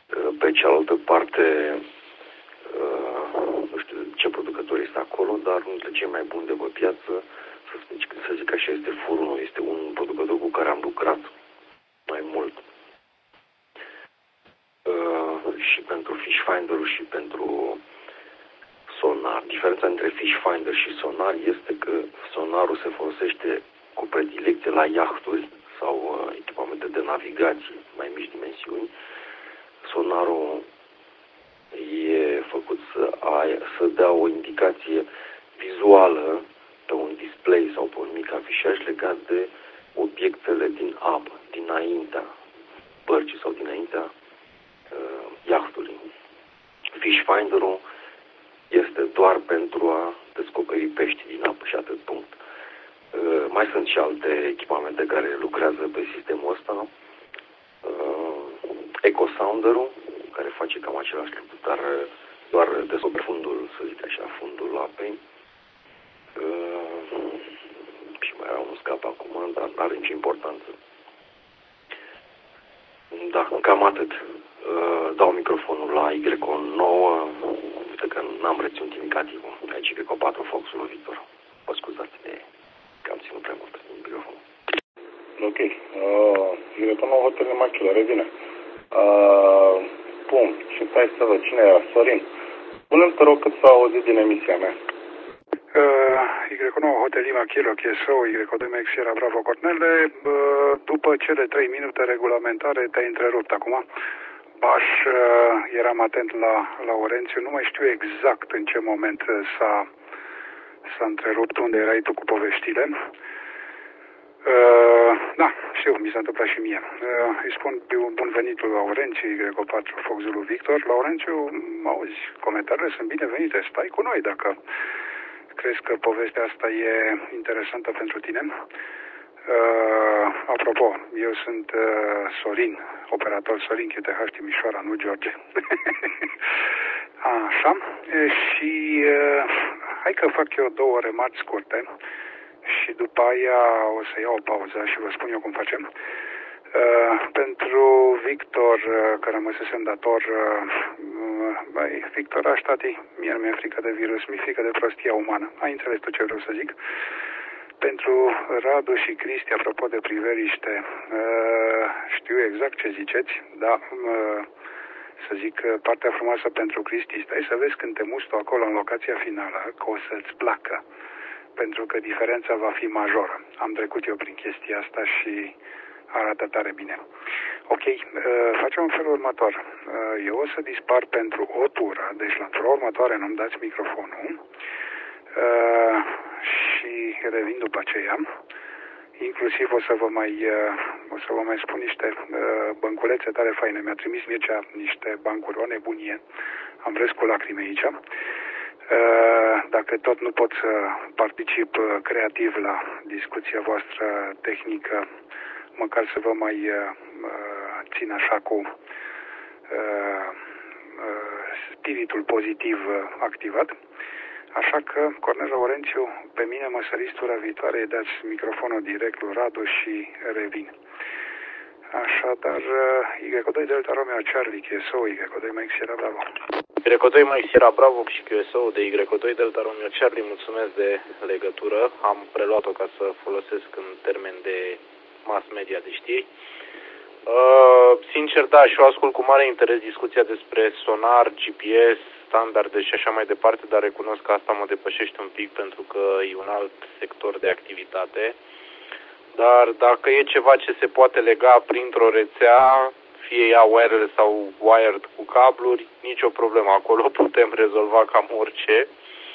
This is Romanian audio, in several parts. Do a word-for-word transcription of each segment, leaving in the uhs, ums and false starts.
Pe cealaltă parte, nu știu ce producător este acolo, dar unul dintre cei mai buni de pe piață, să zic, să zic așa, este Furunul. Este un producător cu care am lucrat mai mult. Și pentru Fish Finder și pentru sonar. Diferența între Fish Finder și sonar este că sonarul se folosește cu predilecție la iahturi sau uh, echipamente de navigație mai mici dimensiuni. Sonarul e făcut să, ai, să dea o indicație vizuală pe un display sau pe un mic afișaj legat de obiectele din apă, dinaintea bărcii sau dinaintea uh, iahtului. Fish Finder-ul este doar pentru a descoperi pești din apă și atât, punct. Uh, mai sunt și alte echipamente care lucrează pe sistemul ăsta. Uh, Ecosounder-ul, care face cam același lucru, dar doar descoperi fundul, să zic așa, fundul apei. Uh, și mai era un scap acum, dar nu are nicio importanță. Da, cam atât. Uh, dau microfonul la Y nouă, uite că n-am reținut indicativul. Aici Y patru, Foxul lui Victor. Vă scuzați de că am ținut prea mult în microfonul. Ok. Uh, Y nouă, hotele Machila, revine. Uh, bun, și stai să văd cine era, Sorin. Spune-mi, te rog, cât s-a auzit din emisia mea. Uh, Y nouă, Hotel Lima, Kilo, K S O, Y doi, Max Sierra, Bravo, Cornele. Uh, după cele trei minute regulamentare te-ai întrerupt acum. Baș, uh, eram atent la Laurențiu, nu mai știu exact în ce moment s-a, s-a întrerupt, unde erai tu cu poveștile. Uh, da, știu, mi s-a întâmplat și mie. Uh, îi spun bun venit lui Laurențiu, Y patru, Foxul lui Victor. Laurențiu, auzi, comentariile sunt binevenite, stai cu noi dacă crezi că povestea asta e interesantă pentru tine. Uh, apropo, eu sunt uh, Sorin, operator Sorin, Q T H Timișoara, nu George. Așa, e, și uh, hai că fac eu două remarci scurte și după aia o să iau o pauză și vă spun eu cum facem. Uh, pentru Victor, uh, care rămăsesem dator, uh, băi, Victor, aș tati, mie nu mi-e frică de virus, mi-e frică de prostia umană. Ai înțeles tu ce vreau să zic? Pentru Radu și Cristi, apropo de priveliște, uh, știu exact ce ziceți, dar uh, să zic partea frumoasă pentru Cristi, stai să vezi când te muți tu acolo în locația finală, că o să-ți placă, pentru că diferența va fi majoră. Am trecut eu prin chestia asta și arată tare bine. Ok, uh, facem în felul următor. Uh, eu o să dispar pentru o tură, deci la tura următoare nu-mi dați microfonul. Uh, și revin după aceea. Inclusiv o să vă mai, uh, o să vă mai spun niște uh, bănculețe tare faine. Mi-a trimis Mircea niște bancuri, o nebunie. Am râs cu lacrime aici. Uh, dacă tot nu pot să particip uh, creativ la discuția voastră tehnică, măcar să vă mai uh, țin așa cu uh, uh, spiritul pozitiv uh, activat. Așa că, Cornel Laurențiu, pe mine mă săriți tura viitoare, îi dați microfonul direct lui Radu și revin. Așadar, Y doi Delta Romeo Charlie, Q S O, Y doi Mike Sierra Bravo. Y doi Mike Sierra Bravo și Q S O de Y doi Delta Romeo Charlie, mulțumesc de legătură. Am preluat-o ca să folosesc în termen de mass media de știri. Uh, sincer, da, și eu ascult cu mare interes discuția despre sonar, G P S, standarde și așa mai departe, dar recunosc că asta mă depășește un pic pentru că e un alt sector de activitate. Dar dacă e ceva ce se poate lega printr-o rețea, fie ea wireless sau wired cu cabluri, nicio problemă. Acolo putem rezolva cam orice.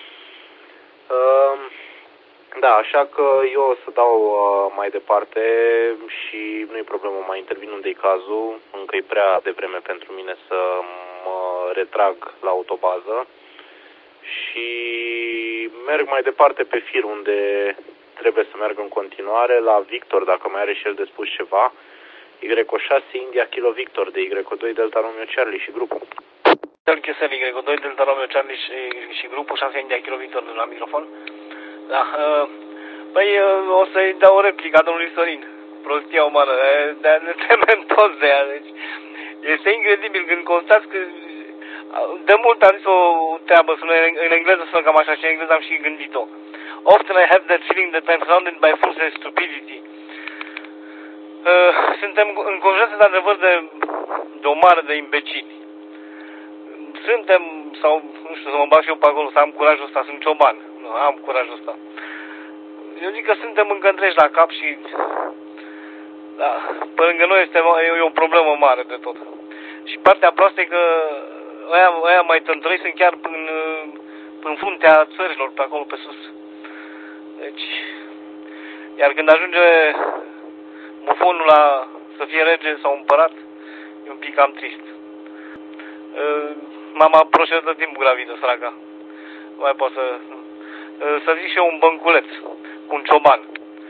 Uh, Da, așa că eu o să dau uh, mai departe și nu e problemă, mai intervin unde e cazul, încă e prea devreme pentru mine să mă retrag la autobază și merg mai departe pe fir unde trebuie să merg în continuare, la Victor, dacă mai are și el de spus ceva, Y șase India Kilo Victor de Y doi Delta Romeo Charlie și grupul. Y doi Delta Romeo Charlie și, și grupul șase India Kilo Victor de la microfon. Da, păi o să-i dau o replică domnului Sorin, prostia umană, de ne temem toți de ea, deci Este incredibil când constați că de mult am zis o treabă sună în engleză, sună cam așa și în engleză am și gândit-o. Often I have that feeling that I'm surrounded by fools and stupidity. Uh, suntem înconjurați de adevăr de, de o mare de imbecili. Suntem, sau nu știu, să mă bag și eu pe acolo, să am curajul ăsta, sunt cioban. Nu, am curajul ăsta. Eu zic că suntem încă întregi la cap și da, pe lângă noi este e o problemă mare de tot. Și partea proastă e că aia, aia mai tântărei sunt chiar în, în fruntea țărilor, pe acolo, pe sus. Deci, iar când ajunge bufonul la să fie rege sau împărat, e un pic cam trist. Mama proședă tot timpul gravidă, săraca. Nu mai pot să... Să zic și eu un bănculeț cu un cioban.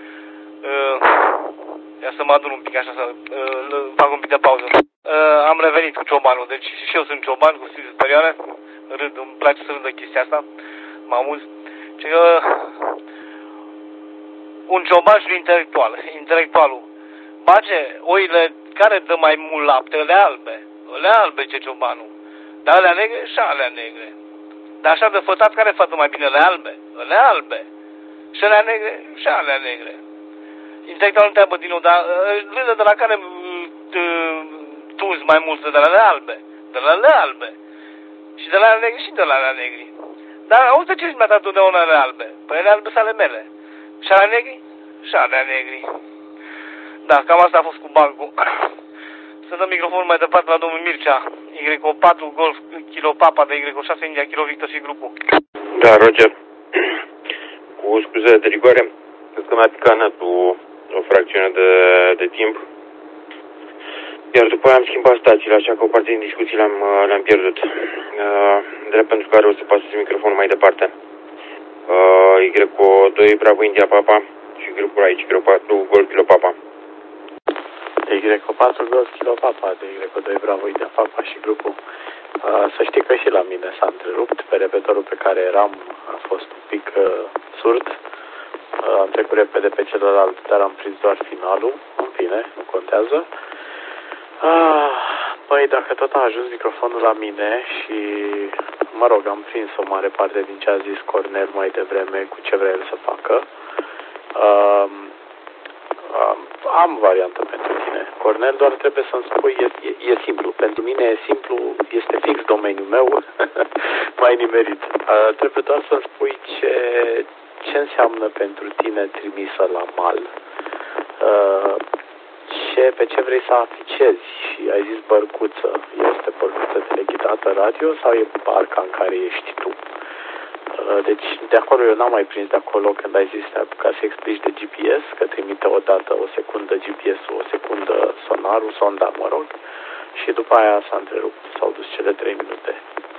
Ia să mă adun un pic așa, să fac un pic de pauză. Am revenit cu ciobanul, deci și eu sunt cioban cu stil superioare. Râd, îmi place să râd de chestia asta. Mă amuz. Și că un cioban și un intelectual. Intelectualul bage oile care dă mai mult lapte, ele albe. Ele albe ce ciobanul. Dar alea negre și alea negre. Dar așa de fătat, care fătă mai bine? Ele albe. Ele albe. Și alea negre și alea negre. Intelectualul întreabă din nou, dar râde de la care tunzi mai mult, de la alea albe. De la alea albe. Și de la alea negri și de la alea negri. Dar auzi de ce mi-a dat totdeauna alea albe? Păi ele albe sunt ale mele. Și alea negri și alea negri. Da, cam asta a fost cu bancul. Să dăm microfonul mai departe la domnul Mircea. Y O patru Golf Kilo Papa de Y O șase India Kilo Victor și grupul. Da, Roger. Cu scuze de rigoare, cred că mi-a picanat o, o fracțiune de, de timp. Iar după aia am schimbat stațiile, așa că o parte din discuții le-am, le-am pierdut. Uh, drept pentru care o să pasez microfonul mai departe. Uh, Y O doi Bravo India Papa și grupul aici, Y O patru Golf Kilo Papa. Y O patru Golf Kilo Papa, de Y O doi Bravo India Papa și grupul. Uh, să știi că și la mine s-a întrerupt, pe repetorul pe care eram a fost un pic uh, surd. Uh, am trecut repede pe celălalt, dar am prins doar finalul. În fine, nu contează. Uh, păi, dacă tot a ajuns microfonul la mine și, mă rog, am prins o mare parte din ce a zis Cornel mai devreme cu ce vrea el să facă. Uh, Am variantă pentru tine. Cornel, doar trebuie să-mi spui, e, e, e simplu. Pentru mine e simplu, este fix domeniul meu, mai nimerit. Uh, trebuie doar să-mi spui ce, ce înseamnă pentru tine trimisă la mal. Uh, ce, pe ce vrei să aficezi. Și ai zis bărcuță. Este bărcuță teleghidată radio sau e barca în care ești tu? Deci de acolo eu n-am mai prins de acolo când ai zis ca să explici de G P S, că trimite o dată o secundă G P S-ul, o secundă sonarul, sonda, mă rog, și după aia s-a întrerupt, s-au dus cele trei minute.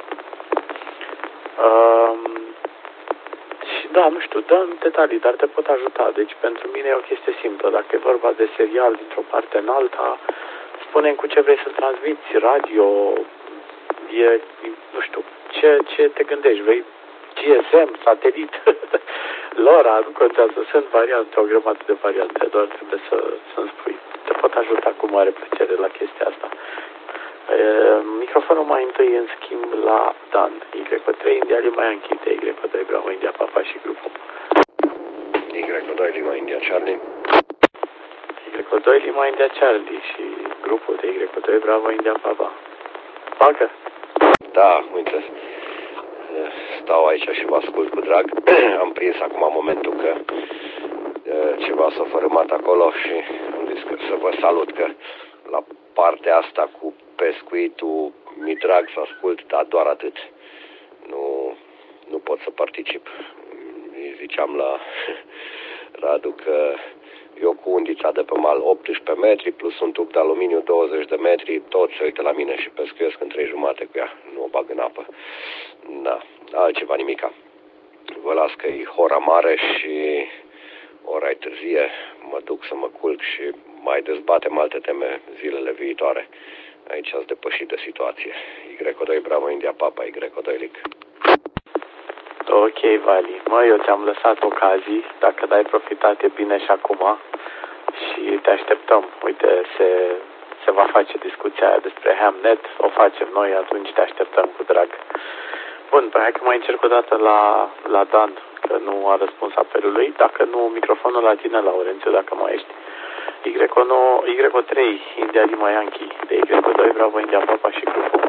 Um, și da, nu știu, dă detalii, dar te pot ajuta. Deci pentru mine e o chestie simplă. Dacă e vorba de serial dintr-o parte în alta, spune-mi cu ce vrei să transmiți, radio, e, nu știu, ce, ce te gândești, vrei G S M, satelit, LoRa, nu contează, sunt variante, o grămadă de variante, doar trebuie să, să-mi spui. Te pot ajuta cu mare plăcere la chestia asta. E, microfonul mai întâi, în schimb, la Dan. Y O trei India Lima Yankee, de Y O doi Bravo India Papa și grupul. Y O doi Lima India Charlie. Y O doi Lima India Charlie și grupul de Y O doi Bravo India Papa. Bagă? Da, uite. Stau aici și vă ascult cu drag. Am prins acum momentul că ceva s-a fărâmat acolo și am zis că să vă salut, că la partea asta cu pescuitul mi drag să ascult, dar doar atât. Nu, nu pot să particip. Îi ziceam la Radu că eu cu undița de pe mal optsprezece metri plus un tub de aluminiu douăzeci de metri, tot se uită la mine și pescuiesc în trei jumate cu ea. Nu o bag în apă. Da, altceva nimica. Vă las că e ora mare și ora e târzie. Mă duc să mă culc și mai dezbatem alte teme zilele viitoare. Aici ați depășit de situație. Y O doi Bravo India Papa, Y O doi Lic. Ok, Vali. Mă, eu ți-am lăsat ocazii. Dacă dai profitat, e bine și acum. Și te așteptăm. Uite, se, se va face discuția aia despre Hamnet, o facem noi, atunci te așteptăm cu drag. Bun, păi hai că mai încerc o dată la, la Dan, că nu a răspuns apelului. Dacă nu, microfonul la tine, Laurențiu, dacă mai ești. Y trei, India Lima Yankee, de Y doi, Bravo India Papa și grupul.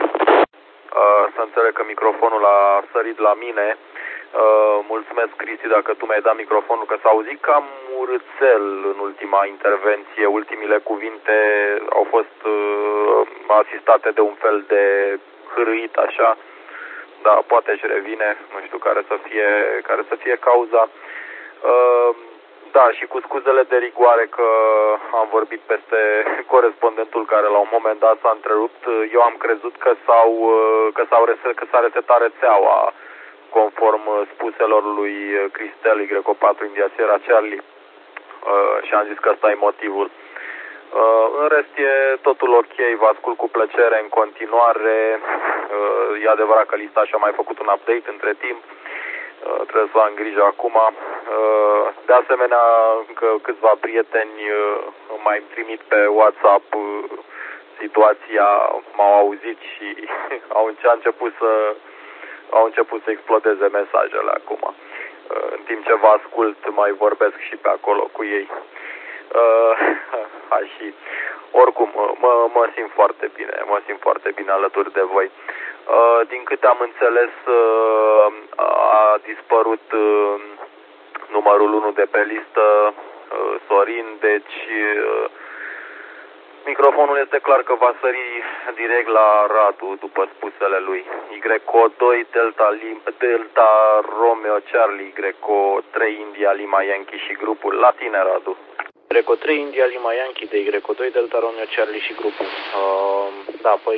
Uh, să înțeleg că microfonul a sărit la mine. Uh, mulțumesc, Cristi, dacă tu mi-ai dat microfonul, că s-a auzit cam urâțel în ultima intervenție. Ultimile cuvinte au fost uh, asistate de un fel de hârâit, așa. Da, poate își revine, nu știu care să fie, care să fie cauza. Uh, da, și cu scuzele de rigoare că am vorbit peste corespondentul care la un moment dat s-a întrerupt. Eu am crezut că s-au, că s-au reset, că s-a resetat rețeaua, conform spuselor lui Cristel, Y patru India Sierra Charlie, uh, și am zis că ăsta e motivul. Uh, în rest e totul ok, vă ascult cu plăcere în continuare. Uh, e adevărat că lista și-a mai făcut un update între timp. Uh, trebuie să am grijă acum. Uh, de asemenea, încă câțiva prieteni uh, mai trimit pe WhatsApp uh, situația, m-au auzit și au început să au început să explodeze mesajele acum. Uh, în timp ce vă ascult, mai vorbesc și pe acolo cu ei. Uh, și oricum, mă, mă simt foarte bine, mă simt foarte bine alături de voi. Uh, din câte am înțeles, uh, a dispărut uh, numărul unu de pe listă, uh, Sorin, deci uh, microfonul este clar că va sări direct la Radu, după spusele lui. Y doi Delta, Lim, Delta Romeo Charlie, Y trei India Lima Yankee și grupul. La tine, Radu. Y trei India Lima Yankee de Y doi Delta Romeo Charlie și grupul. Uh, da, păi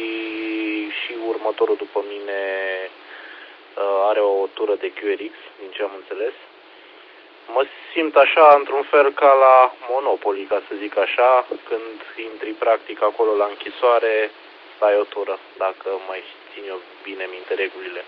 și următorul după mine uh, are o tură de Q R X, din ce am înțeles. Mă simt așa, într-un fel, ca la Monopoly, ca să zic așa, când intri practic acolo la închisoare, ai o tură, dacă mai țin eu bine minte regulile.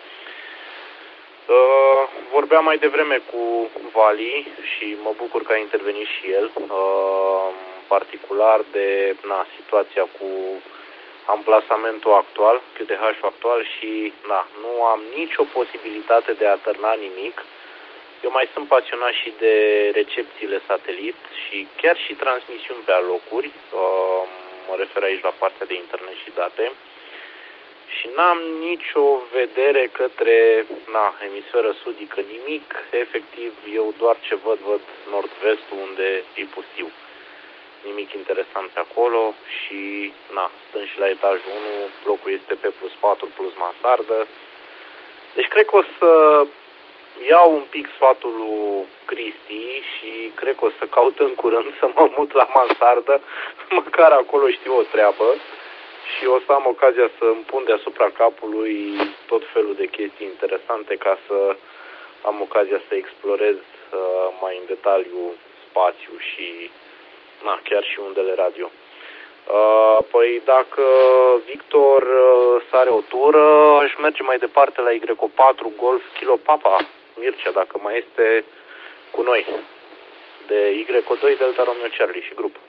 Uh, vorbeam mai devreme cu Vali și mă bucur că a intervenit și el, uh, particular de na, situația cu amplasamentul actual, Q T H-ul actual și na, nu am nicio posibilitate de a tărna nimic. Eu mai sunt pasionat și de recepțiile satelit și chiar și transmisiuni pe alocuri, uh, mă refer aici la partea de internet și date. Și n-am nicio vedere către na, emisferă sudică, nimic, efectiv, eu doar ce văd, văd nord-vestul unde e pustiu. Nimic interesant pe acolo și, na, stând și la etajul unu, blocul este pe plus patru plus mansardă. Deci cred că o să iau un pic sfatul lui Cristi și cred că o să caut în curând să mă mut la mansardă, măcar acolo știu o treabă. Și o să am ocazia să îmi pun deasupra capului tot felul de chestii interesante ca să am ocazia să explorez uh, mai în detaliu spațiu și na, chiar și undele radio. Uh, păi dacă Victor uh, sare o tură, aș merge mai departe la Y patru Golf Kilo Papa, Mircea, dacă mai este cu noi, de Y doi Delta Romeo Charlie și grup.